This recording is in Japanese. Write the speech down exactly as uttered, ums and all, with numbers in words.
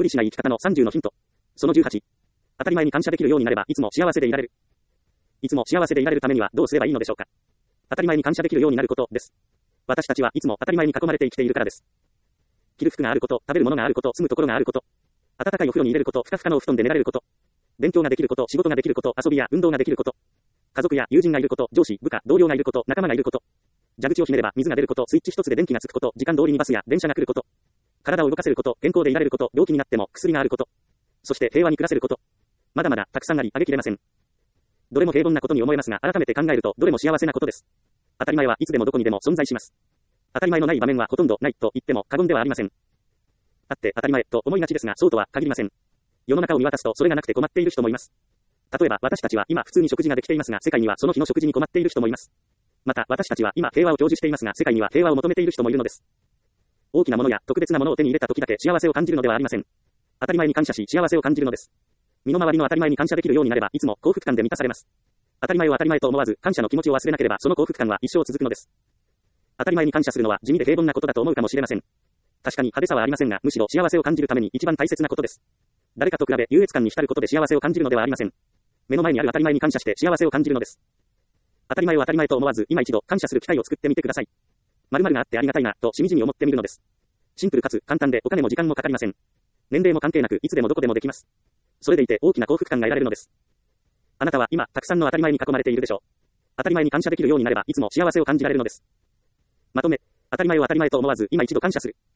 理しない生き方のさんじゅうのヒント。そのじゅうはち。当たり前に感謝できるようになればいつも幸せでいられる。いつも幸せでいられるためにはどうすればいいのでしょうか。当たり前に感謝できるようになることです。私たちはいつも当たり前に囲まれて生きているからです。着る服があること、食べるものがあること、住むところがあること。暖かいお風呂に入れること、ふかふかのお布団で寝られること。勉強ができること、仕事ができること、遊びや運動ができること。家族や友人がいること、上司、部下、同僚がいること、仲間がいること。蛇口をひねれば水が出ること、スイッチ一つで電気がつくこと、時間通りにバスや電車が来ること。体を動かせること、健康でいられること、病気になっても薬があること。そして平和に暮らせること。まだまだたくさんあり、あげきれません。どれも平凡なことに思えますが、改めて考えると、どれも幸せなことです。当たり前はいつでもどこにでも存在します。当たり前のない場面はほとんどないと言っても過言ではありません。あって当たり前と思いがちですが、そうとは限りません。世の中を見渡すとそれがなくて困っている人もいます。例えば私たちは今普通に食事ができていますが、世界にはその日の食事に困っている人もいます。また私たちは今平和を享受していますが、世界には平和を求めている人もいるのです。大きなものや特別なものを手に入れた時だけ幸せを感じるのではありません。当たり前に感謝し幸せを感じるのです。身の回りの当たり前に感謝できるようになれば、いつも幸福感で満たされます。当たり前を当たり前と思わず、感謝の気持ちを忘れなければ、その幸福感は一生続くのです。当たり前に感謝するのは地味で平凡なことだと思うかもしれません。確かに派手さはありませんが、むしろ幸せを感じるために一番大切なことです。誰かと比べ優越感に浸ることで幸せを感じるのではありません。目の前にある当たり前に感謝して幸せを感じるのです。当たり前を当たり前と思わず、今一度感謝する機会を作ってみてください。〇〇があってありがたいな、としみじみ思ってみるのです。シンプルかつ簡単でお金も時間もかかりません。年齢も関係なく、いつでもどこでもできます。それでいて大きな幸福感が得られるのです。あなたは今、たくさんの当たり前に囲まれているでしょう。当たり前に感謝できるようになれば、いつも幸せを感じられるのです。まとめ、当たり前を当たり前と思わず、今一度感謝する。